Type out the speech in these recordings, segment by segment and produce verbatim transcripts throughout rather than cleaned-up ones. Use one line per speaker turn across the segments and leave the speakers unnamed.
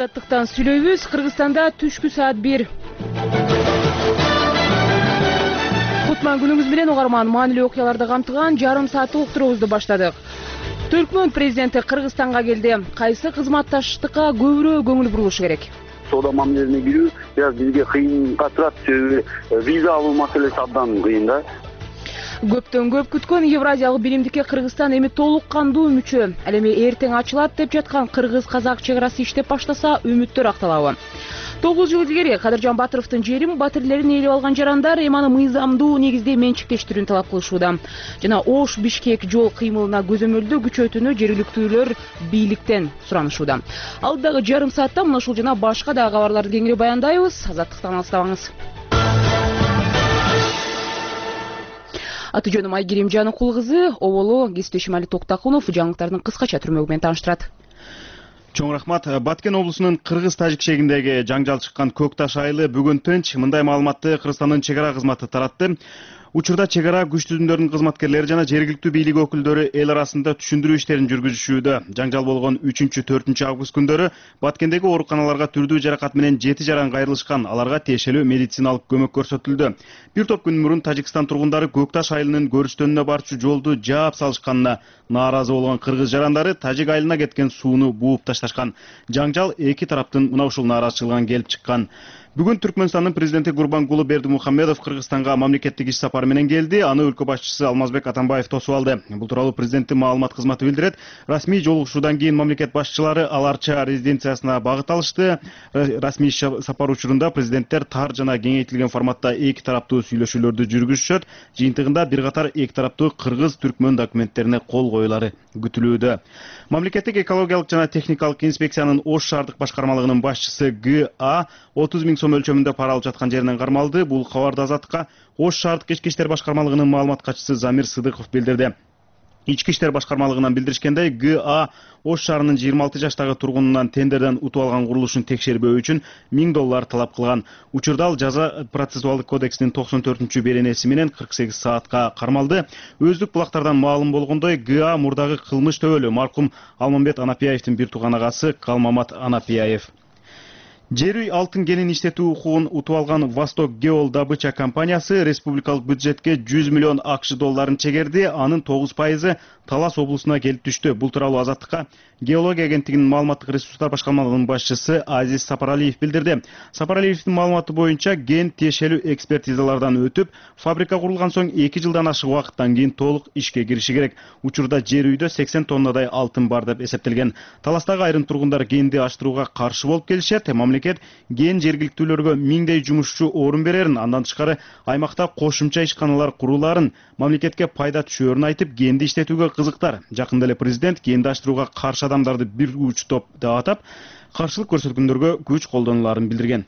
Азаттыктан сүйлөйбүз. Кыргызстанда түшкү саат бир. Кутман күнүңүз менен угарман, маанилүү окуяларды камтыган жарым сааттык уктуруубузду баштадык. Түркмөн президенти Кыргызстанга келди. Кайсы кызматташтыкка көбүрөөк көңүл бурулушу керек?
Соода мамилелерине кирүү biraz бизге кыйынга турат. Виза алуу маселеси абдан кыйын да.
Көптөн көп күткөн Евразиялык биримдикке Кыргызстан эми толук кандуу мүчө. Ал эми эртең ачылат деп жаткан кыргыз-казак чек арасы иштеп баштаса, үмүттөр акталабы? тогуз жыл илгери Кадыржан Батыровдун жерин батирлерин ээлеп алган жарандар эми аны мыйзамдуу негизде менчиктештирүүнү талап кылышууда. Жана Ош-Бишкек жол кыймылына көзөмөлдөө күчөтүүнү жергиликтүүлөр бийликтен суранышууда. Алдагы жарым саатта мына ушул жана башка да кабарларды кеңири баяндайбыз. Азаттыктан алыстабаңыз. Аты жөнүм Айгерим Жаныкул кызы, оболу кесиптешим Али Токтакунов жаңылыктардын кыскача түрмөгү менен тааныштырат.
Чоң рахмат. Баткен облусунун Кыргыз-Тажик шегиндеги жаңжал чыккан Көк Таш айылы бүгүн тынч. Мындай маалыматты Кыргызстандын чек ара кызматы таратты. Учурда чек ара күч түзүмдөрүнүн кызматкерлери жана жергиликтүү бийлик өкүлдөрү эл арасында түшүндүрүү иштерин жүргүзүшүүдө. Жаңжал болгон үчүнчү төртүнчү август күндөрү Баткендеги ооруканаларга түрдүү жаракат менен жети жаран кайрылышкан. Аларга тиешелүү медициналык көмөк көрсөтүлдү. Бир топ күн мурун Тажикстан тургундары Көк Таш айылынын көрүстөнүнө барчу жолду жаап салышканына нааразы болгон кыргыз жарандары Тажик айылына кеткен сууну бууп ташташкан. Жаңжал эки тараптын мына ушул нааразычылыгынан келип чыккан. Бүгүн Түркмөнстандын президенти Гурбангулы Бердимухамедов Кыргызстанга мамлекеттик иш сапары менен келди. Аны өлкө башчысы Алмазбек Атамбаев тосуп алды. Бул тууралуу президенттин маалымат кызматы билдирет. Расмий жолугушуудан кийин мамлекет башчылары Аларча резиденциясына багыт алышты. Расмий сапар учурунда президенттер тар жана кеңейтилген форматта эки тараптуу сүйлөшүүлөрдү жүргүзүшөт. Жыйынтыгында бир катар эки тараптуу кыргыз-түркмөн документтерине кол коюлары күтүлүүдө. Мамлекеттик экологиялык жана техникалык инспекциянын Ош шаардык башкармалыгынын башчысы Г А отуз миң сом өлчөмүндө пара алып жаткан жеринен кармалды. Бул кабарды Азаттыкка Ош шаардык ички иштер башкармалыгынын маалымат катчысы Замир Сыдыков билдирди. Ички иштер башкармалыгынан билдиришкендей, Г А Ош шаарынын жыйырма алты жаштагы тургунунан тендерден утуп алган курулушун текшербөө үчүн миң доллар талап кылган. Учурда ал жаза процессуалдык кодексинин токсон төртүнчү беренеси менен кырк сегиз саатка кармалды. Өздүк булактардан маалым болгондой, Г А мурдагы кылмыш төбөлү маркум Алмамбет Анапияевдин бир тууган агасы Калмамат Анапияев. Жер үй алтын кенин иштетүү укугун утуп алган Восток Геол добыча компаниясы республикалык бюджетке жүз миллион АКШ долларын чегерди. Анын тогуз пайызы Талас облусуна келип түштү. Бул тууралуу Азаттыкка Геология агенттигинин маалыматтык ресурстар башкармалыгынын башчысы Азиз Сапаралиев билдирди. Сапаралиевдин маалыматы боюнча ген тиешелүү экспертизалардан өтүп, фабрика курулган соң эки жылдан ашык убакыттан кийин толук ишке кириши керек. Учурда жер үйдө сексен тоннадай алтын бар деп эсептелген. Таластагы айрым тургундар генди аштырууга каршы болуп келишет. Мамлекет ген жергиликтүүлөргө миңдей жумушчу орун берерин, андан тышкары аймакта кошумча ишканалар куруларын, мамлекетке пайда түшөөрүн айтып, генди иштетүүгө кызыктар. Жакында эле президент генди аштырууга каршы адамдарды бир уч топ деп атап, каршылык көрсөткөндөргө күч колдонуларын билдирген.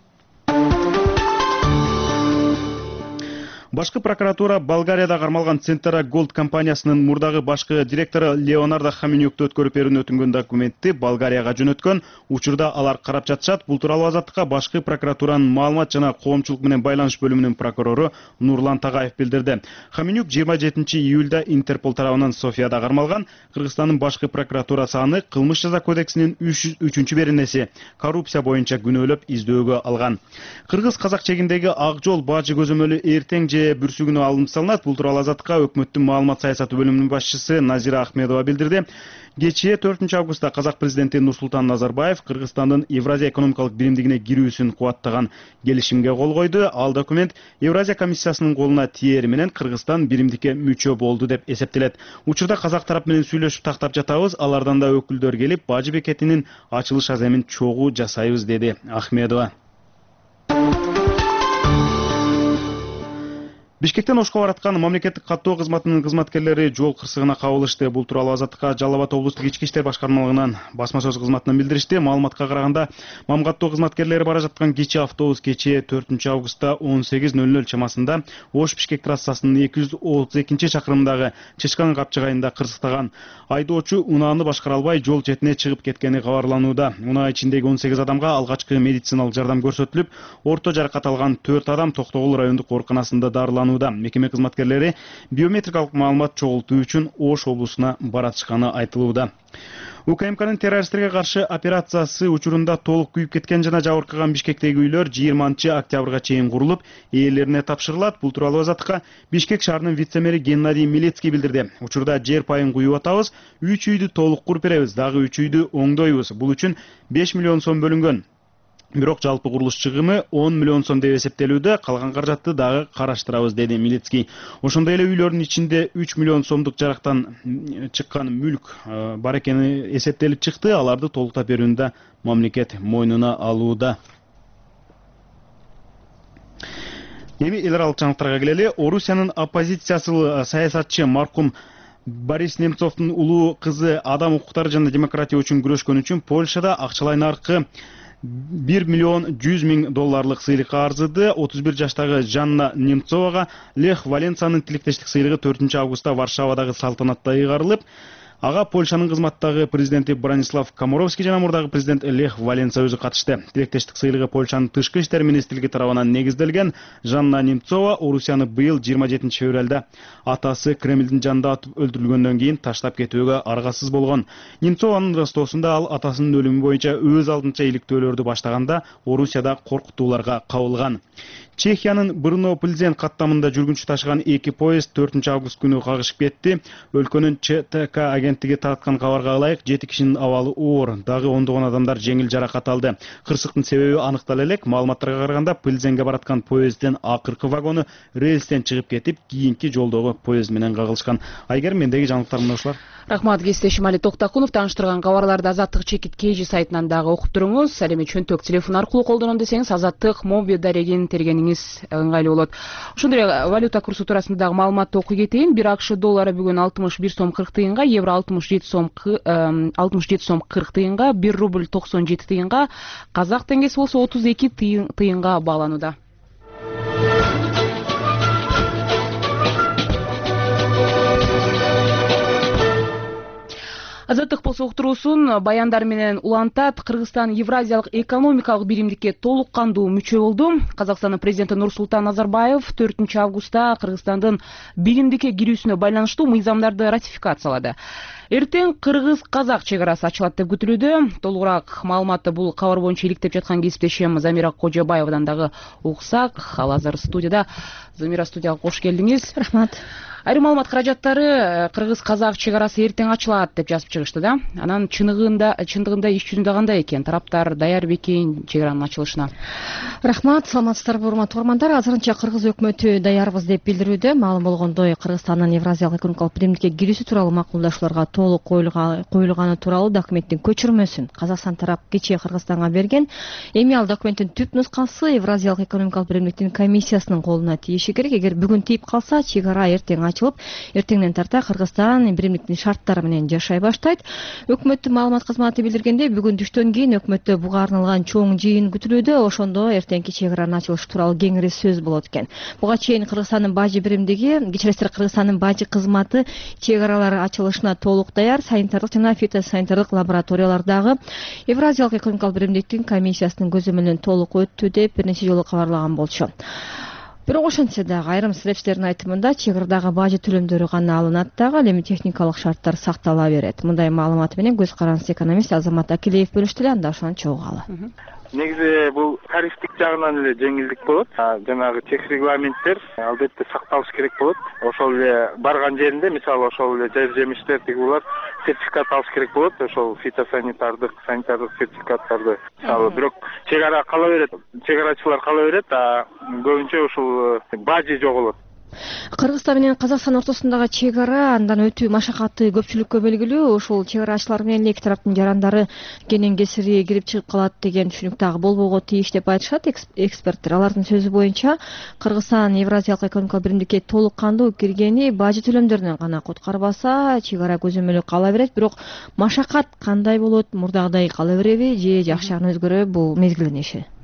Башкы прокуратура Болгарияда кармалган Центра Голд компаниясынын мурдагы башкы директору Леонардо Хаменюкту өткөрүп берүүнү өтүнгөн документти Болгарияга жөнөткөн. Учурда алар карап жатышат. Бул тууралуу Азаттыкка башкы прокуратуранын маалымат жана коомчулук менен байланыш бөлүмүнүн прокурору Нурлан Тагаев билдирди. Хаменюк жыйырма жетинчи июлда Интерпол тарабынан Софияда кармалган. Кыргызстандын башкы прокуратурасы аны кылмыш жаза кодексинин үчүнчү беренеси коррупция боюнча күнөөлөп издөөгө алган. Кыргыз-казак чегиндеги Ак жол бажы көзөмөлү эртең же бүрсүгүнө алынып салынат. Бул тууралуу Азаттыкка өкмөттүн маалымат саясаты бөлүмүнүн башчысы Назира Ахмедова билдирди. Кечээ төртүнчү августта Казак президенти Нурсултан Назарбаев Кыргызстандын Евразия экономикалык биримдигине кирүүсүн кубаттаган келишимге кол койду. Ал документ Евразия комиссиясынын колуна тиери менен Кыргызстан биримдикке мүчө болду деп эсептелет. Учурда казак тарап менен сүйлөшүп тактап жатабыз. Алардан да өкүлдөр келип, бажы бекетинин ачылыш аземин чогуу жасайбыз, деди Ахмедова. Бишкектен Ошко бараткан мамлекеттик каттоо кызматынын кызматкерлери жол кырсыгына кабылышты. Бул тууралуу Азаттыкка Жалал Абад облустук ички иштер башкармалыгынан басма сөз кызматынан билдиришти. Маалыматка караганда, мам каттоо кызматкерлери бара жаткан кичи автобус кечээ төртүнчү августта он сегиз нөл нөл чамасында Ош-Бишкек трассасынын эки жүз отуз экинчи чакырымдагы Чышкан капчыгайында кырсыктаган. Айдоочу унааны башкара албай жол четине чыгып кеткени кабарланууда. Унаа ичиндеги он сегиз адамга алгачкы медициналык жардам көрсөтүлүп, орто жаракат алган төрт адам Токтогул райондук ооруканасында дарыланды. талкаланууда. Мекеме кызматкерлери биометрикалык маалымат чогултуу үчүн Ош облусуна баратышканы айтылууда. УКМКнын террористтерге каршы операциясы учурунда толук күйүп кеткен жана жабыркаган Бишкектеги үйлөр жыйырманчы октябрга чейин курулуп, ээлерине тапшырылат. Бул тууралуу азаттыкка Бишкек шаарынын вице-мэри Геннадий Милецкий билдирди. Учурда жер пайын куюп атабыз, үч үйдү толук куруп беребиз, дагы үч үйдү оңдойбуз. Бул үчүн беш миллион сом бөлүнгөн. Бирок жалпы курулуш чыгымы он миллион сом деп эсептелүүдө, калган каражатты дагы караштырабыз, деди Милецкий. Ошондой эле үйлөрдүн ичинде үч миллион сомдук жарактан чыккан мүлк бар экени эсептелип чыкты. Аларды толуктап берүүнү да мамлекет мойнуна алууда. Эми эл аралык жаңылыктарга келели. Орусиянын оппозициясыл саясатчы маркум Борис Немцовдун улуу кызы адам укуктары жана демократия үчүн күрөшкөн үчүн Польшада акчалай наркы бир миллион жүз миң долларлык сыйлыкка арзыды. отуз бир жаштагы Жанна Немцовага Лех Валенсанын тилектештик сыйлыгы төртүнчү августта Варшавадагы салтанатта ыйгарылып, ага Польшанын кызматтагы президенти Бранислав Комаровский жана мурдагы президент Лех Валенса өзү катышты. Тилектештик сыйлыгы Польшанын тышкы иштер министрлиги тарабынан негизделген. Жанна Немцова Орусияны быйыл жыйырма жетинчи февралда атасы Кремлдин жанында атып өлтүрүлгөндөн кийин таштап кетүүгө аргасыз болгон. Немцованын ростосунда ал атасынын өлүмү боюнча өз алдынча иликтөөлөрдү баштаганда Орусияда коркутууларга кабылган. Чехиянын Брно-Пльзен каттамында жүргүнчү ташыган эки поезд төртүнчү август күнү кагышып кетти. Өлкөнүн ЧТК агенттиги тараткан кабарга ылайык жети кишинин абалы оор, дагы ондогон адамдар жеңил жаракат алды. Кырсыктын себеби аныктала элек. Маалыматтарга караганда Пльзенге бараткан поезддин акыркы вагону рельстен чыгып кетип, кийинки жолдогу поезд менен кагылышкан. Айгерим, мендеги жаңылыктар мына ушулар.
Рахмат, кесиптешим Али Токтакунов. Тааныштырган кабарларды Азаттык чекит кей жи сайтынан дагы окуп туруңуз. Ал эми чөнтөк телефон аркылуу колдоном десеңиз Азаттык моби дарегин тергениңиз ыңгайлуу болот. Ошондой эле валюта курсу туурасында дагы маалыматты окуй кетейин. бир АКШ доллары бүгүн алтымыш бир сом кырк тыйынга, евро алтымыш жети сом алтымыш жети сом кырк тыйынга, бир рубль токсон жети тыйынга, казак теңгеси болсо отуз эки тыйынга бааланууда. Азаттык болсо уктуруусун баяндар менен улантат. Кыргызстан Евразиялык экономикалык биримдикке толук кандуу мүчө болду. Казакстандын президенти Нурсултан Назарбаев төртүнчү августта Кыргызстандын биримдикке кирүүсүнө байланыштуу мыйзамдарды ратификациялады. Эртең кыргыз-казак чек арасы ачылат деп күтүлүүдө. Толугураак маалыматты бул кабар боюнча иликтеп жаткан кесиптешим Замира Кожобаевадан дагы уксак. Ал азыр студияда. Замира, студияга кош келдиңиз.
Рахмат.
Айрым маалымат каражаттары кыргыз-казак чек арасы эртең ачылат деп жазып чыгышты да. Анан чыныгында чындыгында иш жүзүндө кандай экен? Тараптар даяр бекен чек аранын ачылышына?
Рахмат, саламатсыздарбы урматтуу угармандар. Азырынча кыргыз өкмөтү даярбыз деп билдирүүдө. Маалым болгондой, Кыргызстандын Евразиялык экономикалык биримдикке кирүүсү тууралуу макулдашууларга толук коюлганы тууралуу документтин көчүрмөсүн Казакстан тарап кечээ Кыргызстанга берген. Эми ал документтин түп нускасы Евразиялык экономикалык биримдиктин комиссиясынын колуна тийиши керек. Эгер бүгүн тийип калса, чек ара эртең ачылып, эртеңден тарта Кыргызстан биримдиктин шарттары менен жашай баштайт. Өкмөттүн маалымат кызматы билдиргендей, бүгүн түштөн кийин өкмөттө буга арналган чоң жыйын күтүлүүдө. Ошондо эртеңки чек аранын ачылышы тууралуу кеңири сөз болот экен. Буга чейин Кыргызстандын бажы биримдиги, кечиресиздер, Кыргызстандын бажы кызматы чек аралар ачылышына толук даяр. Санитардык жана фитосанитардык лабораториялардагы Евразиялык экономикалык биримдиктин комиссиясынын көзөмөлүнөн толук өттү деп бир нече жолу кабарлаган болчу. Бирок ошентсе дагы айрым серепчилердин айтымында чек арадагы бажы төлөмдөрү гана алынат дагы, ал эми техникалык шарттар сактала берет. Мындай маалымат менен көз карандысыз экономист Азамат Акилеев бөлүштү эле, анда ошону чогуу алалы.
Негизи бул тарифтик жагынан эле жеңилдик болот. Жанагы тех регламенттер албетте сакталыш керек болот. Ошол эле барган жеринде, мисалы ошол эле жер жемиштер тигулар сертификат алыш керек болот. Ошол фитосанитардык, санитардык сертификаттарды. Мисалы бирок чек ара кала берет, чек арачылар кала берет, а көбүнчө ушул бажы жоголот.
Кыргызстан менен Казакстан ортосундагы чек ара андан өтүү машакаты көпчүлүккө белгилүү. Ошол чек арачылар менен эки тараптын жарандары кенен кесири кирип чыгып калат деген түшүнүк дагы болбого тийиш деп айтышат эксперттер. Алардын сөзү боюнча, Кыргызстан Евразиялык экономикалык биримдикке толук кандуу киргени бажы төлөмдөрүнөн гана куткарбаса, чек ара көзөмөлү кала берет. Бирок машакат кандай болот, мурдагыдай кала береби же жакшы жагына өзгөрөбү, бул мезгилдин иши.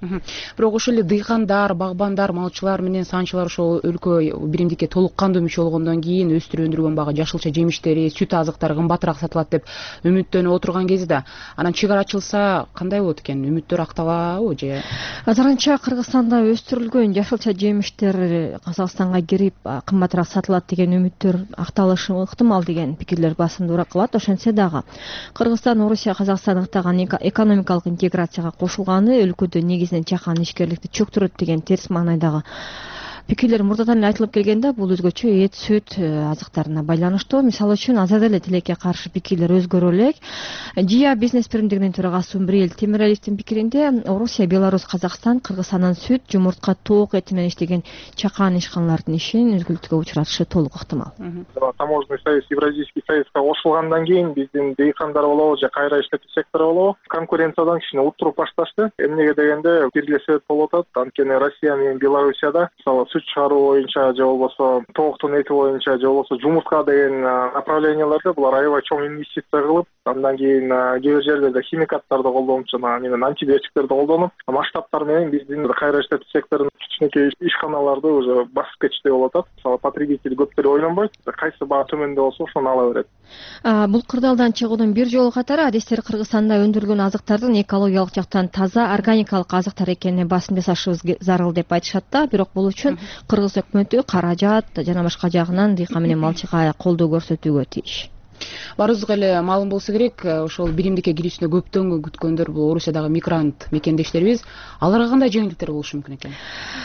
Бирок ошол эле дыйкандар, багбандар, малчылар менен санчылар ошол өлкө биримдикке толук кандуу мүчө болгондон кийин өстүрүп өндүргөн багы жашылча жемиштери, сүт азыктары кымбатыраак сатылат деп үмүттөнүп отурган кезде анан чек ара ачылса кандай болот экен? Үмүттөр акталабы же?
Азырынча Кыргызстанда өстүрүлгөн жашылча жемиштер Казакстанга кирип кымбатыраак сатылат деген үмүттөр акталышы ыктымал деген пикирлер басымдуураак кылат. Ошентсе дагы Кыргызстан Орусия Казакстан ыктаган экономикалык интеграцияга кошулганы өлкөдө негизинен чакан ишкерликти чөктүрөт деген терс маанайдагы пикирлер мурдадан эле айтылып келгенде, бул өзгөчө эт, сүт азыктарына байланыштуу. Мисалы үчүн азырда эле тилекке каршы пикирлер өзгөрө элек. Жия бизнес биримдигинин төрагасы Умбриел Темиралиевдин пикиринде, Орусия, Беларусь, Казакстан Кыргызстандан сүт, жумуртка, тоок эти менен иштеген чакан ишканалардын ишин үзгүлтүккө учуратышы толук ыктымал.
Таможенный союз, Евразийский союзга кошулгандан кийин биздин дыйкандар болобу же кайра иштетүү сектору болобу конкуренциядан кичине уттуруп башташты. Эмнеге дегенде бир себеп болуп атат. Анткени Россия менен Белоруссияда мисалы сүт чыгаруу боюнча же болбосо тооктун эти боюнча же болбосо жумуртка деген направленияларда булар аябай чоң инвестиция кылып, андан кийин кээ бир жерлерде химикаттарды колдонуп жана менен антибиотиктерди колдонуп масштабтар менен биздин кайра иштетүү секторунун кичинекей ишканаларды уже басып кетишти болуп атат. Мисалы потребитель көптөр ойлонбойт, кайсы баа төмөндө болсо ошону ала берет.
Бул кырдаалдан чыгуунун бир жолу катары адистер Кыргызстанда өндүрүлгөн азыктардын экологиялык жактан таза, органикалык азыктар экенине басым жасашыбыз зарыл деп айтышат да. Бирок бул үчүн Кыргыз өкмөтү каражат жана башка жагынан дыйкан менен малчыга колдоо көрсөтүүгө тийиш.
Баарыбызга эле маалым болсо керек, ошол биримдикке кирүүсүнө көптөн күткөндөр бул Орусиядагы мигрант мекендештерибиз. Аларга кандай жеңилдиктер болушу мүмкүн экен?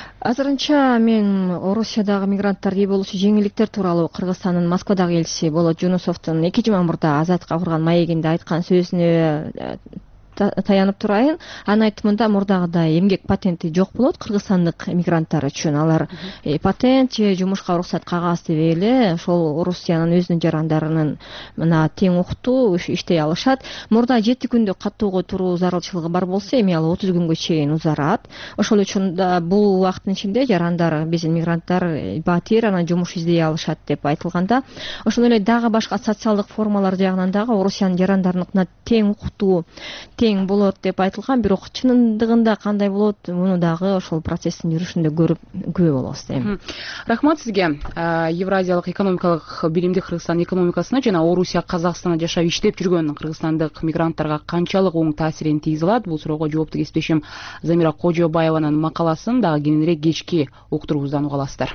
Азырынча мен Орусиядагы мигранттарга ээ болуучу жеңилдиктер тууралуу Кыргызстандын Москвадагы элчиси Болот Жунусовдун экинчи мамырда Азатка курган маегинде айткан сөзүнө таянып турайын. Анын айтымында мурдагыдай эмгек патенти жок болот кыргызстандык мигранттар үчүн. Алар патент же жумушка уруксат кагаз тебе эле ошол Орусиянын өзүнүн жарандарынын мына тең укуктуу иштей алышат. Мурда жети күндө каттоого туруу зарылчылыгы бар болсо, эми ал отуз күнгө чейин узарат. Ошол үчүн да бул убакыттын ичинде жарандар, биздин мигранттар батир анан жумуш издей алышат деп айтылганда, ошол эле дагы башка социалдык формалар жагынан дагы Орусиянын жарандарыныкына тең укуктуу тең болот деп айтылган. Бирок чынындыгында кандай болот, муну дагы ошол процесстин жүрүшүндө көрүп күбө болобуз дейм.
Рахмат сизге. Евразиялык экономикалык биримдик Кыргызстан экономикасына жана Орусия, Казакстанда жашап иштеп жүргөн кыргызстандык мигранттарга канчалык оң таасирин тийгизе алат? Бул суроого жоопту кесиптешим Замира Кожобаеванын макаласын дагы кийинирээк кечки уктуруубуздан уга аласыздар.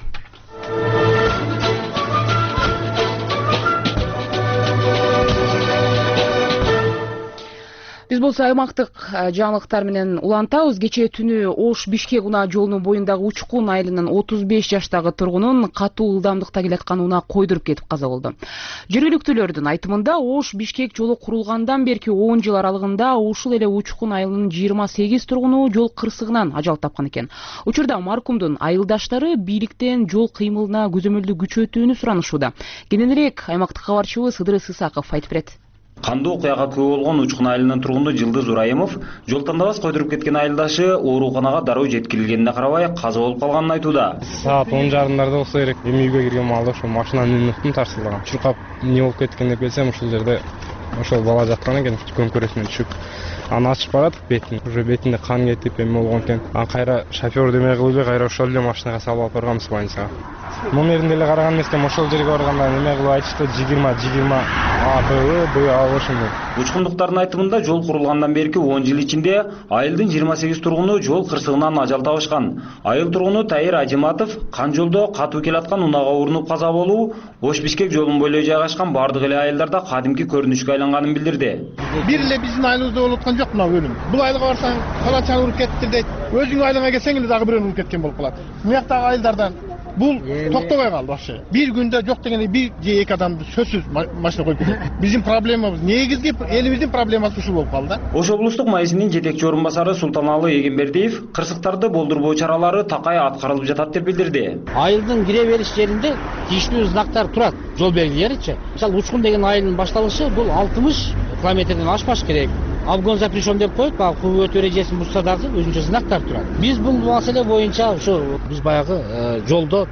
Биз болсо аймактык жаңылыктар менен улантабыз. Кечээ түнү Ош Бишкек унаа жолунун боюндагы Учкун айылынын отуз беш жаштагы тургунун катуу ылдамдыкта келаткан унаа койдуруп кетип каза болду. Жергиликтүүлөрдүн айтымында Ош Бишкек жолу курулгандан берки он жыл аралыгында ушул эле Учкун айылынын жыйырма сегиз тургуну жол кырсыгынан ажал тапкан экен. Учурда маркумдун айылдаштары бийликтен жол кыймылына көзөмөлдү күчөтүүнү суранышууда. Кененирээк аймактык кабарчыбыз Ыдырыс Исаков айтып берет.
Кандуу окуяга күбө болгон Учкун айылынын тургуну Жылдыз Урайымов жол тандабас койдуруп кеткен айылдашы ооруканага дароо жеткирилгенине карабай каза болуп калганын айтууда.
Саат он жарымдарда болсо керек. Эми үйгө кирген маалда ошо машинанын үстүн тарсылган. Чуркап эмне болуп кеткен деп келсем, ушул жерде ошол бала жаткан экен, көмкөрөсүнөн түшүп. Аны ачып барат бетин. Уже бетинде кан кетип эме болгон экен. Аны кайра шофёр демей кылып, кайра ошол эле машинага салып алып барганбыз больницага. Номеринде эле караган эмескен, ошол жерге барганда неме кылып айтышты, жыйырма жыйырма А Б Б А ошондой.
Учкундуктардын айтымында жол курулгандан берки он жыл ичинде айылдын жыйырма сегиз тургуну жол кырсыгынан ажал табышкан. Айыл тургуну Тайыр Ажиматов кан жолдо катуу келаткан унаага урунуп каза болуу Ош Бишкек жолунун бойлой жайгашкан бардык эле айылдарда кадимки көрүнүшкө айланганын билдирди.
Бир эле биздин айылыбызда болуп аткан жок мына өлүм. Бул айылга барсаң калачаны уруп кетти дейт. Өзүңүн айылыңа келсең эле дагы бирөөнү уруп кеткен болуп калат. Муяктагы айылдардан бул токтобой калды вообще. Бир күндө жок дегенде бир же эки адамды сөзсүз машина коюп кетет. Биздин проблемабыз, негизги элибиздин проблемасы ушул болуп калды.
Ош облустук майысынын жетекчи орун басары Султаналы Эгембердиев кырсыктарды болдурбоо чаралары такай аткарылып жатат деп билдирди.
Айылдын кире бериш жеринде тийиштүү знактар турат, жол белгилеричи. Мисалы Учкун деген айылдын башталышы бул алтымыш километрден ашпаш керек. Обгон запрещен деп коюп, ал куу өтүү эрежесин бузса дагы өзүнчө знактар турат. Биз бул маселе боюнча ошо биз баягы жолдо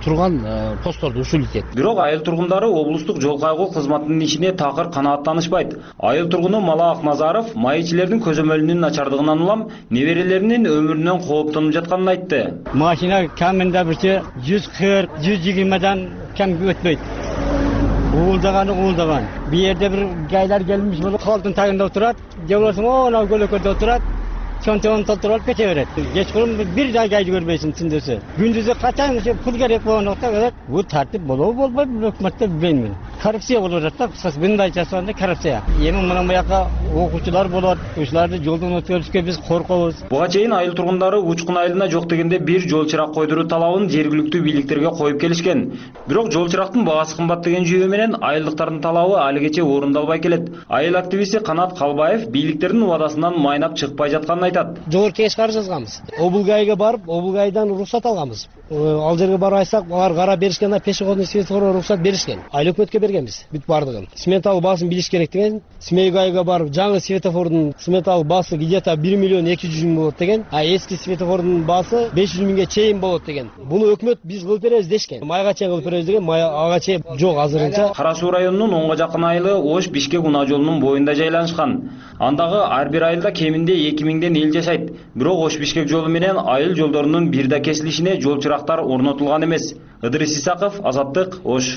турган постторду ушул этет.
Бирок айыл тургундары облустук жол кайгоо кызматынын ишине такыр канааттанышпайт. Айыл тургуну Мала Акназаров майчилердин көзөмөлүнүн начардыгынан улам неберелеринин өмүрүнөн кооптонуп жатканын айтты.
Машина камында бирче жүз кырк жүз жыйырмадан кем өтпөйт. Уğuldagаны уğuldаган. Bir yerde bir gaylar gelmiş bulup koltuğun tagında oturat. Javlasın o ana gölökörde oturat. Çantanı tolturup geçiveret. Geç kurun bir daha gaydı görmeysin içindesi. Gündüzü kaçan pul gerek olan nokta kadar. Bu tertip bolu bol bol hükümette bilmiyorum. Korrupsiya olacak da kısas bunday jasanda korrupsiya. Yemin mına buyaqa окуучулар болот. Ушуларды жолдон өткөрүшкө биз коркобуз.
Буга чейин айыл тургундары Учкун айылына жок дегенде бир жол чырак койдуруу талабын жергиликтүү бийликтерге коюп келишкен. Бирок жол чырактын багасы кымбат деген жүйө менен айылдыктардын талабы алигече орундалбай келет. Айыл активисти Канат Калбаев бийликтердин убадасынан майнап чыкпай жатканын айтат.
Жогорку эшкара жазганбыз. Облгайга барып, Облгайдан уруксат алганбыз. Ал жерге барайсак, алар кара беришкен, пешеходный светофорго уруксат беришкен. Айыл өкмөткө бергенбиз. Бүт бардыгын. Сметалык баасын билиш керек деген. Смейгайга барып, жаңы светофордун сметалык баасы где-то бир миллион эки жүз миң болот деген. А эски светофордун баасы беш жүз миңге чейин болот деген. Буну өкмөт биз кылып беребиз дешкен. Майга чейин кылып беребиз деген, май ага чейин жок азырынча.
Кара Суу районунун онго жакын айылы Ош Бишкек унаа жолунун боюнда жайланышкан. Андагы ар бир айылда кеминде эки миңден эл жашайт. Бирок Ош Бишкек жолу менен айыл жолдорунун бирде кесилишине жол чырактар орнотулган эмес. Ыдырыс Исаков, Азаттык, Ош.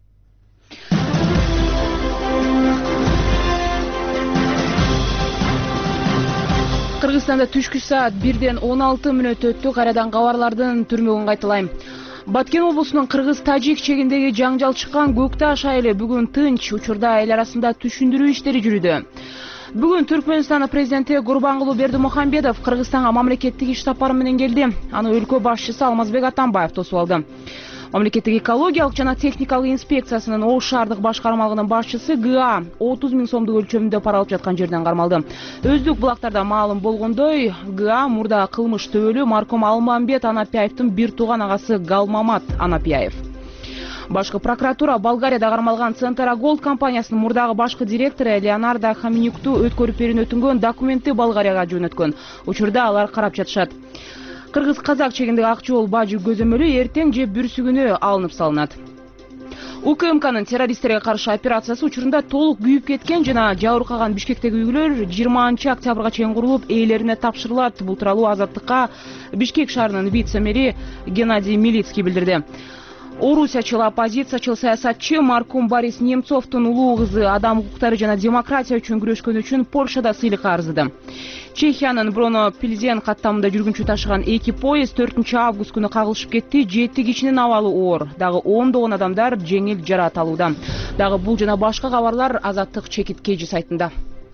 Кыргызстанда түшкү саат бирден он алты мүнөт өттү. Кайрадан кабарлардын түрмөгүн кайталайм. Баткен облусунун Кыргыз-Тажик чегиндеги жаңжал чыккан Көкташ айылы бүгүн тынч. Учурда эл арасында түшүндүрүү иштери жүрүүдө. Бүгүн Түркмөнстан президенти Гурбангулуу Бердимухамедов Кыргызстанга мамлекеттик иш сапары менен келди. Аны өлкө башчысы Алмазбек Атамбаев тосуп алды. Мамлекеттик экологиялык жана техникалык инспекциясынын Ош шаардык башкармалыгынын башчысы ГА отуз миң сомдук өлчөмүндө пара алып жаткан жерден кармалды. Өздүк булактарда маалым болгондой, ГА мурда кылмыш төбөлүү маркум Алмамбет Анапияевдин бир тууган агасы Галмамат Анапияев. Башкы прокуратура Болгарияда кармалган Центра Голд компаниясынын мурдагы башкы директору Леонардо Хаминюкту өткөрүп берүүнү өтүнгөн документти Болгарияга жөнөткөн. Учурда алар карап жатышат. Кыргыз-Казак чегиндеги ак жол бажы көзөмөлү эртең же бүрсүгүнө алынып салынат. УКМКнын террористтерге каршы операциясы учурунда толук күйүп кеткен жана жабыркаган Бишкектеги үйлөр жыйырманчы октябрга чейин курулуп, ээлерине тапшырылат. Бул тууралуу Азаттыкка Бишкек шаарынын вице-мэри Геннадий Милицкий билдирди. Орусиячыл оппозициячыл саясатчы маркум Борис Немцовдун улуу кызы адам укуктары жана демократия үчүн күрөшкөн үчүн Польшада сыйлык арыздады. Чехиянын Броно Пилзен каттамында жүргүнчү ташыган эки поезд төртүнчү август күнү кагылышып кетти. Жети кишинин абалы оор, дагы ондогон адамдар жеңил жараат алууда. Дагы бул жана башка кабарлар Азаттык чекит кей жи сайтында.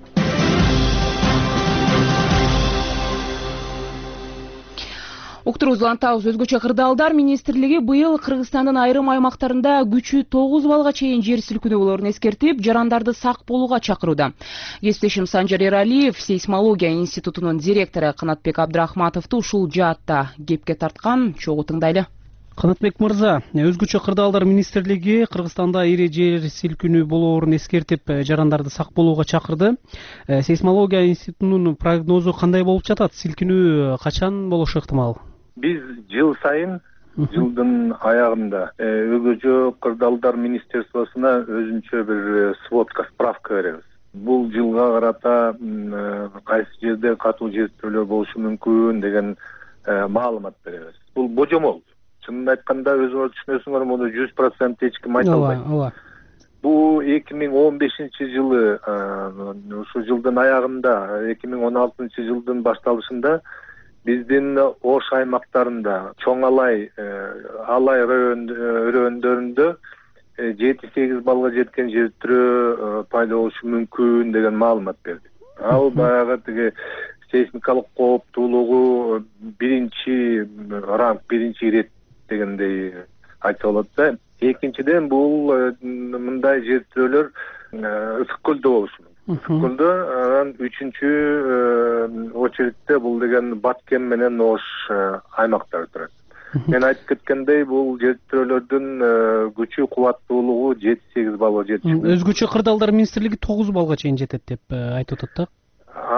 Уктурубузду улантабыз. Өзгөчө кырдаалдар министрлиги быйыл Кыргызстандын айрым аймактарында күчү тогуз балга чейин жер силкинүү болоорун эскертип, жарандарды сак болууга чакырууда. Кесиптешим Санжар Эралиев сейсмология институтунун директору Канатбек Абдрахматовду ушул жаатта кепке тарткан. Чогуу тыңдайлы.
Канатбек мырза, өзгөчө кырдаалдар министрлиги Кыргызстанда ири жер силкинүү болоорун эскертип, жарандарды сак болууга чакырды. Сейсмология институтунун прогнозу кандай болуп жатат? Силкинүү качан болушу ыктымал?
Биз жыл сайын жылдын аягында өзгөчө кырдаалдар министерствосуна өзүнчө бир сводка, справка беребиз. Бул жылга карата кайсы жерде катуу жертөлөр болушу мүмкүн деген маалымат беребиз. Бул божомол. Чынын айтканда өзүңөр түшүнөсүңөр, муну жүз процент эч ким айта албайт. Бул эки миң он бешинчи жылы, ушу жылдын аягында, эки миң он алтынчы жылдын башталышында биздин Ош аймактарында, Чоң Алай, Алай райондорунда жети сегиз балга жеткен жер түрү пайда болушу мүмкүн деген маалымат берди. Ал баягы тиги сейсмикалык кооптуулугу биринчи ранг, биринчи ирет дегендей айтса болот да. Экинчиден бул мындай жер түрөлөр ысык көлдө болушу мүмкүн. Ысык анан үчүнчү очередте бул деген Баткен менен Ош аймактары турат. Мен айтып кеткендей, бул жер түрөлөрдүн күчү кубаттуулугу жети сегиз балга жетиши мүмкүн.
Өзгөчө кырдаалдар министрлиги тогуз балга чейин жетет деп айтып атат да.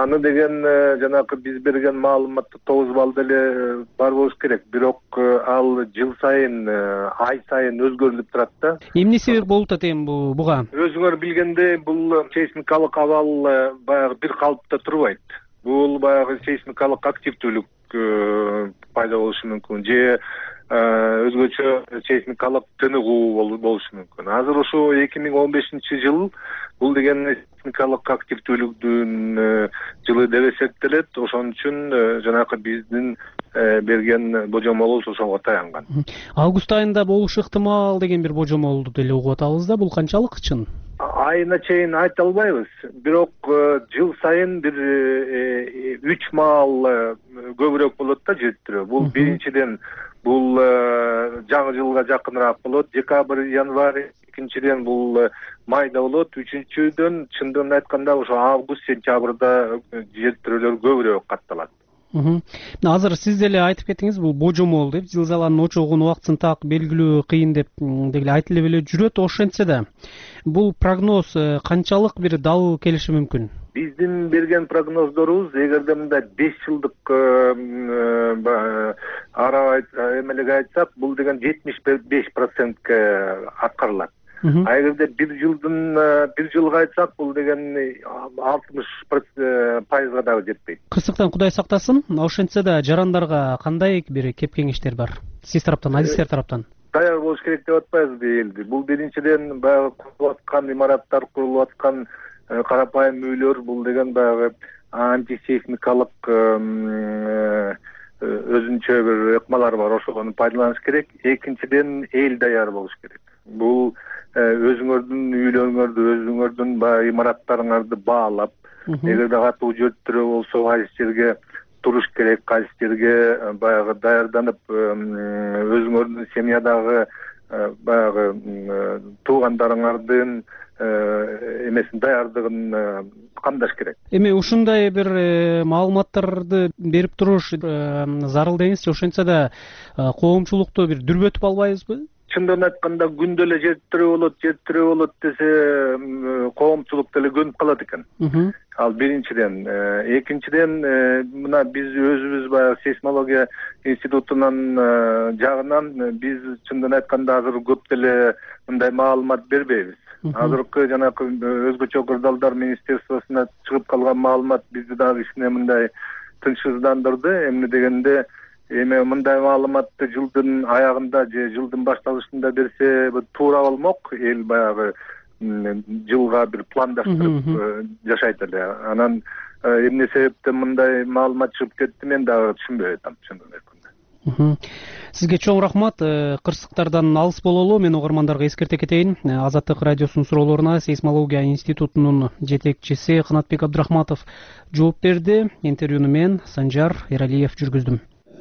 аны деген жанагы биз берген маалыматты тогуз балл деле бар болуш керек. Бирок ал жыл сайын, ай сайын өзгөрүлүп турат да.
Эмне себеп болуп атат эми буга?
Өзүңөр билгендей, бул сейсмикалык абал баягы бир калыпта турбайт. Бул баягы сейсмикалык активдүүлүк пайда болушу мүмкүн, же өзгөчө сейсмикалык тыныгуу болушу мүмкүн. Азыр ошо эки миң он бешинчи жыл бул деген сейсмикалык активдүүлүктүн жылы деп эсептелет. Ошон үчүн жанагы биздин берген божомолубуз ошого таянган.
Август айында болушу ыктымал деген бир божомолду деле угуп атабыз да, бул канчалык чын?
Айына чейин айта албайбыз. Бирок жыл сайын бир үч маал көбүрөөк болот да жетtirөө. Бул биринчиден бул жаңы жылга жакыныраак болот. Декабрь, январь, экинчиден бул майда болот. Үчүнчүдөн чындыгын айтканда ошо август, сентябрда жетtirүүлөр көбүрөөк катталат.
Азыр сиз деле айтып кеттиңиз, бул божомол деп, зилзаланын очогун убактысын так белгилөө кыйын деп деги айтылып эле жүрөт. Ошентсе да бул прогноз канчалык бир дал келиши мүмкүн?
Биздин берген прогноздорубуз эгерде мындай беш жылдык ара эмелеге айтсак, бул деген жетимиш беш процентке аткарылат. А эгерде бир жылдын бир жылга айтсак, бул деген алтымыш пайызга дагы жетпейт.
Кырсыктан Кудай сактасын. Ошентсе да жарандарга кандай бир кеп кеңештер бар? Сиз тараптан, адистер тараптан?
Даяр болуш керек деп атпайбызбы элди? Бул биринчиден баягы курулуп аткан имараттар, курулуп аткан карапайым үйлөр, бул деген баягы антисейсмикалык өзүнчө бир ыкмалар бар, ошону пайдаланыш керек. Экинчиден эл даяр болуш керек. Бул өзүңөрдүн үйлөрүңөрдү, өзүңөрдүн баягы имараттарыңарды баалап, эгерде катуу жетtirөө болсо, кайсы жерге туруш керек, кайсы жерге баягы даярданып, өзүңөрдүн семьядагы баягы туугандарыңардын эмесин даярдыгын камдаш керек.
Эми ушундай бир маалыматтарды берип туруш зарыл деңизчи. Ошентсе да коомчулукту бир дүрбөтүп албайбызбы?
Чындыгын айтканда күндө эле жетtirөө болот, жетtirөө болот десе, коомчулук деле көнүп калат экен. Ал биринчиден. Экинчиден, мына биз өзүбүз баягы сейсмология институтунун жагынан биз чындыгын айтканда азыр көп деле мындай маалымат бербейбиз. Азыркы жанагы өзгөчө кырдаалдар министерствосуна чыгып калган маалымат бизди дагы кичине мындай тынчсыздандырды. Эмне дегенде, эми мындай маалыматты жылдын аягында же жылдын башталышында берсе туура болмок. Эл баягы жылга бир пландаштырып жашайт эле. Анан эмне себептен мындай маалымат чыгып кетти, мен дагы түшүнбөй атам, чындыгын айтканда.
Сизге чоң рахмат. Кырсыктардан алыс бололу. Мен угармандарга эскерте кетейин. Азаттык радиосунун суроолоруна Сейсмология институтунун жетекчиси Канатбек Абдрахматов жооп берди. Интервьюну мен, Санжар Эралиев, жүргүздүм.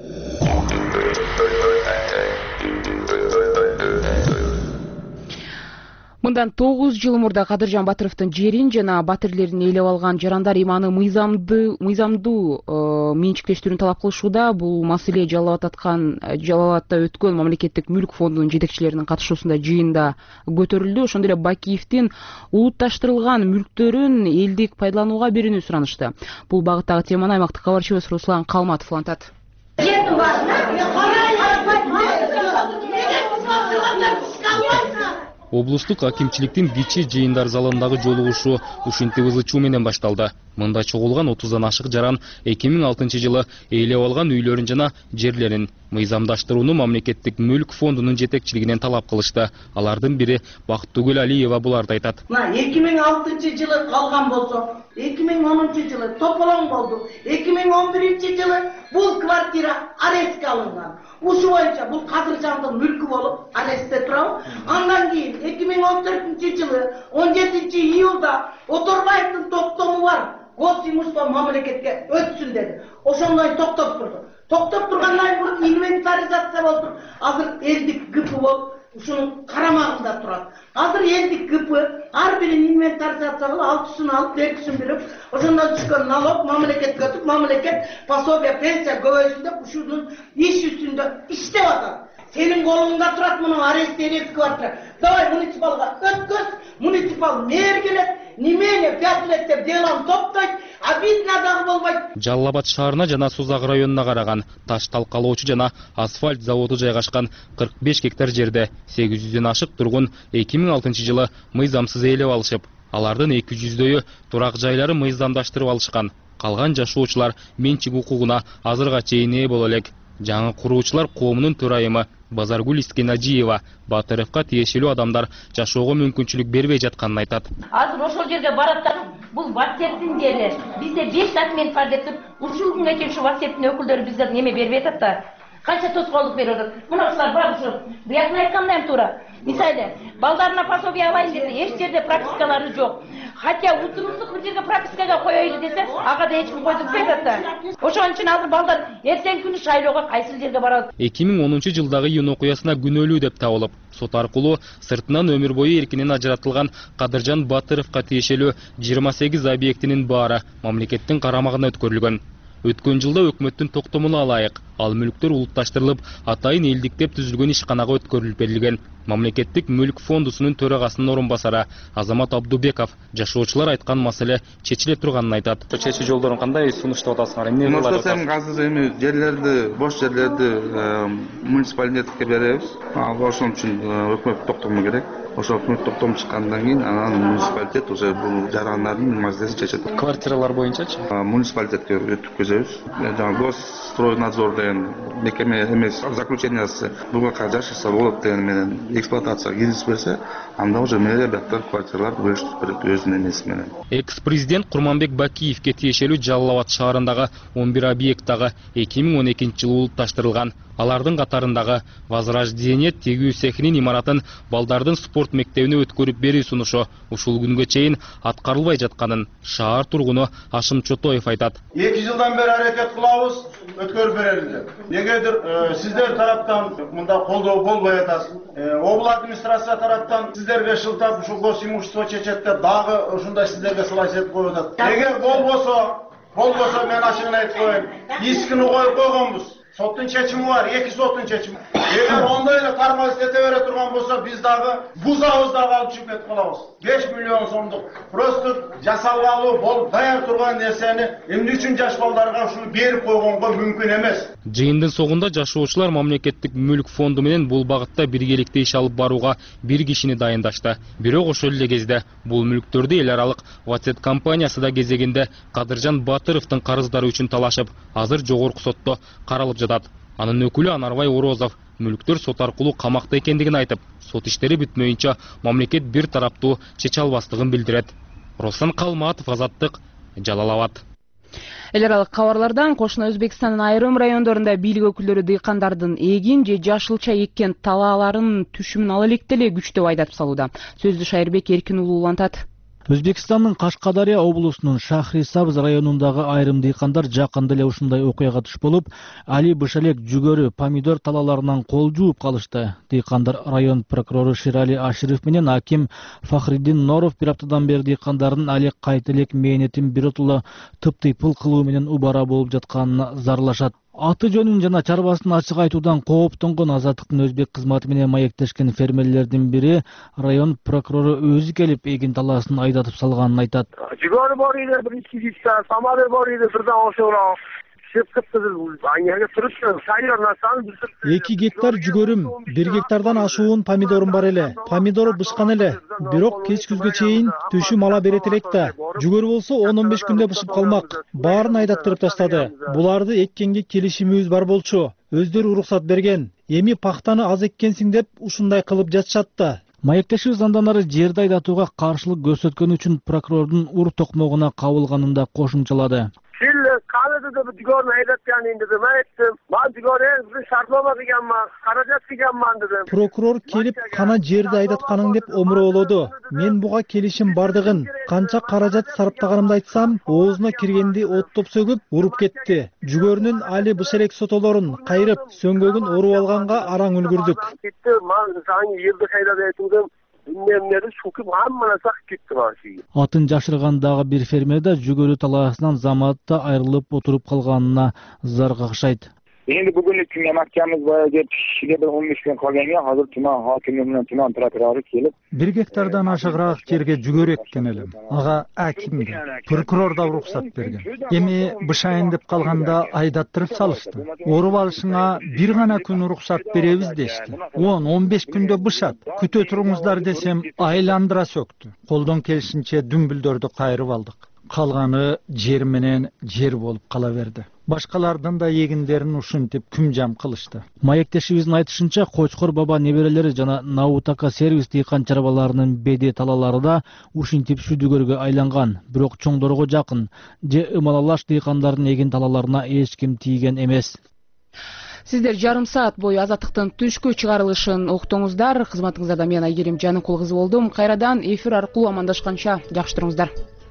Мындан тогуз жыл мурда Кадыржан Батыровдун жерин жана батирлерин ээлеп алган жарандар иманы мыйзамдуу менчиктештирүүнү талап кылышууда. Бул маселе Жалал абад аткан Жалал абадта өткөн мамлекеттик мүлк фондунун жетекчилеринин катышуусунда жыйында көтөрүлдү. Ошондой эле Бакиевдин улутташтырылган мүлктөрүн элдик пайдаланууга берүүнү суранышты. Бул багыттагы теманы аймактык кабарчыбыз Руслан Калматов улантат.
Облустук акимчиликтин кичи жыйындар залындагы жолугушуу ушинтип ызычуу менен башталды. Мында чогулган отуздан ашык жаран эки миң алтынчы жылы ээлеп алган үйлөрүн жана жерлерин мыйзамдаштырууну мамлекеттик мүлк фондунун жетекчилигинен талап кылышты. Алардын бири Бактыгүл Алиева буларды айтат.
эки миң алтынчы жылы алган болсо, эки миң онунчу жылы тополоң болду. эки миң он биринчи жылы бул квартира арестке алынган. Ушу боюнча бул Кадыржандын мүлкү болуп арестте турабы. Андан кийин эки миң он төртүнчү жылы он жетинчи июлда Оторбаевдин токтому бар. Гос имущество мамлекетке өтсүн деди. Ошондой токтоп турду. Токтоп тургандан кийин инвентаризация болду. Азыр элдик ГП болуп ушунун карамагында турат. Азыр элдик ГП ар бирин инвентаризация кылып, алтысын алып, белгисин берип, ошондон түшкөн налог мамлекетке өтүп, мамлекет пособие, пенсия көбөйсүн деп ушунун иш үстүндө иштеп атат. Senin kolunda turat bunu arrest edip kvartira. Davay municipalga ötküz, municipal mer gelet, nimeyle fiyatlet dep delan toptayt, обидно дагы болбойт.
Жалал Абад шаарына жана Созак районуна караган таш талкалоочу жана асфальт заводу жайгашкан кырк беш гектар жерде сегиз жүздөн ашык тургун эки миң алтынчы жылы мыйзамсыз ээлеп алышып, алардын эки жүздөйү турак жайлары мыйзамдаштырып алышкан. Калган жашоочулар менчик укугуна азырга чейин ээ боло элек. Жаңы куруучулар коомунун төрайымы Базаргүл Искенажиева Батыровго тиешелүү адамдар жашоого мүмкүнчүлүк бербей жатканын айтат.
Азыр ошол жерге бараттар, бул ватсептин жери. Бизде беш документ бар деп, ушул күнгө чейин ушу ватсептин өкүлдөрү бизге неме бербей атат да. Канча тоскоолдук берип атат. Мына ушулар бар ушу. Буякны айткандай эми туура. Мисалы, балдарына пособие алайын десе, эч жерде пропискалары жок. Хотя утрусук бир жерге пропискага коёйлу десе, ага да эч ким койдурбай атат да. Ошон үчүн азыр балдар эртең күнү шайлоого кайсыл жерге барат?
эки миң онунчу жылдагы июнь окуясына күнөөлүү деп табылып, сот аркылуу сыртынан өмүр бою эркинен ажыратылган Кадыржан Батыровго тиешелүү жыйырма сегиз объектинин баары мамлекеттин карамагына өткөрүлгөн. Өткөн жылда өкмөттүн токтомуна ылайык ал мүлктөр улутташтырылып, атайын элдиктеп түзүлгөн ишканага өткөрүлүп берилген. Мамлекеттик мүлк фондусунун төрагасынын орун басары Азамат Абдубеков жашоочулар айткан маселе чечиле турганын айтат.
Чечүү жолдорун кандай сунуштап атасыңар? Эмне кылып атасыңар?
Азыр эми жерлерди, бош жерлерди муниципалитетке беребиз. Ошон үчүн өкмөт токтому керек. Ошол өкмөт токтому чыккандан кийин анан муниципалитет уже бул жарандардын маселесин чечет.
Квартиралар боюнчачы?
Муниципалитетке өткөзөбүз. Жаңы Госстройнадзор деген мекеме эмес, заключениясы буга жашаса болот деген менен эксплуатацияга киргизип берсе, анда уже мэрияттар квартиралар бөлүштүрүп берет өзүнүн эмеси менен.
Экс-президент Курманбек Бакиевке тиешелүү Жалал Абад шаарындагы он бир объект дагы эки миң он экинчи жылы улутташтырылган. Алардын катарындагы Возрождение тегүү цехинин имаратын балдардын спорт мектебине өткөрүп берүү сунушу ушул күнгө чейин аткарылбай жатканын шаар тургуну Ашым Чотоев айтат.
эки жылдан бери аракет кылабыз, өткөрүп берели деп. Негедир сиздер тараптан мында колдоо болбой атасыз. Обл администрация тараптан сиздерге шылтап ушул госимущество чечет деп дагы ушундай сиздерге сылайс этип коюп атат. Эгер болбосо, болбосо мен ачыгын айтып коеюн. Искини коюп койгонбуз. Соттун чечими бар, эки соттун чечими. Эгер ондой эле кармалыс эте бере турган болсо, биз дагы бузабыз дагы алып чыгып кетип калабыз. беш миллион сомдук просто жасалгалуу болуп даяр турган нерсени эмне үчүн жаш балдарга ушуну берип койгонго мүмкүн эмес.
Жыйындын соңунда жашоочулар мамлекеттик мүлк фонду менен бул багытта биргеликте иш алып барууга бир кишини дайындашты. Бирок ошол эле кезде бул мүлктөрдү эл аралык Ватсет компаниясы да кезегинде Кадыржан Батыровдун карыздары үчүн талашып, азыр жогорку сотто каралып жатат. Анын өкүлү Анарбай Орозов мүлктөр сот аркылуу камакта экендигин айтып, сот иштери бүтмөйүнчө мамлекет бир тараптуу чече албастыгын билдирет. Руслан Калматов, Азаттык, Жалал Абад.
Эл аралык кабарлардан кошуна Өзбекстандын айрым райондорунда бийлик өкүлдөрү дыйкандардын эгин же жашылча эккен талааларынын түшүмүн ала электе эле күчтөп айдатып салууда. Сөздү Шайырбек Эркин уулу улантат.
Өзбекстандын Кашкадария облусунун Шахри-Сабз районундагы айрым дыйкандар жакында эле ушундай окуяга туш болуп, али бышалек, жүгөрү, помидор талааларынан кол жууп калышты. Дыйкандар район прокурору Ширали Аширов менен аким Фахриддин Норов бир аптадан бери дыйкандардын али кайта элек мээнетин биротоло тыптыйпыл кылуу менен убара болуп жатканына зарлашат. Аты жөнүн жана чарбасын ачык айтуудан кооптонгон Азаттыктын өзбек кызматы менен маектешкен фермерлердин бири район прокурору өзү келип эгин талаасын айдатып салганын айтат.
Жүгөрү бар эле бир ички жишта, самары бар эле бирден ошол
эки гектар жүгөрүм, бир гектардан ашуун помидорум бар эле. Помидору бышкан эле, бирок кеч күзгө чейин түшүм ала берет элек да. Жүгөрү болсо он он беш күндө бышып калмак. Баарын айдаттырып таштады. Буларды эккенге келишимибиз бар болчу. Өздөрү уруксат берген. Эми пактаны аз эккенсиң деп ушундай кылып жатышат да. Маектешүү занданары жерди айдатууга каршылык көрсөткөн үчүн прокурордун ур токмогуна кабылганын да кошумчалады. Прокурор келип, кана жерди айдатканың деп омуроолоду. Мен буга келишим бардыгын, канча каражат сарптаганымды айтсам, оозуна киргенди оттоп сөгүп, уруп кетти. Жүгөрүнүн али бышелек сотолорун кайрып, сөңгөгүн оруп алганга араң үлгүрдүк. Атын жашыргандагы бир фермер да жүгөрү талаасынан заматта айрылып отуруп калганына зар какшайт.
Endi bugungi kunga mahkamimiz boyagi kishiga bir o'n besh kun qolganga hozir tuman hokimi bilan tuman prokurori kelib
bir gektardan aşağıraaq жерге жүгөр эккен элем. Ага акимге, прокурор да уруксат берген. Эми бышайын деп калганда айдаттырып салышты. Оруп алышыңа бир гана күн уруксат беребиз дешти. он он беш күндө бышат. Күтө туруңуздар десем айландыра сөктү. Колдон келишинче дүмбүлдөрдү кайрып алдык. Калганы жер менен жер болуп кала берди. Башкалардын да эгиндерин ушинтип күмжам кылышты. Маектешибиздин айтышынча, Кочкор баба неберелери жана Наутака сервис дыйкан чарбаларынын беди талалары да ушинтип сүдүгөргө айланган, бирок чоңдорго жакын же ымалалаш дыйкандардын эгин талаларына эч ким тийген эмес.
Сиздер жарым саат бою Азаттыктын түшкү чыгарылышын уктуңуздар. Кызматыңыздарда мен Айгерим Жаныкул кызы болдум. Кайрадан эфир аркылуу амандашканча жакшы туруңуздар.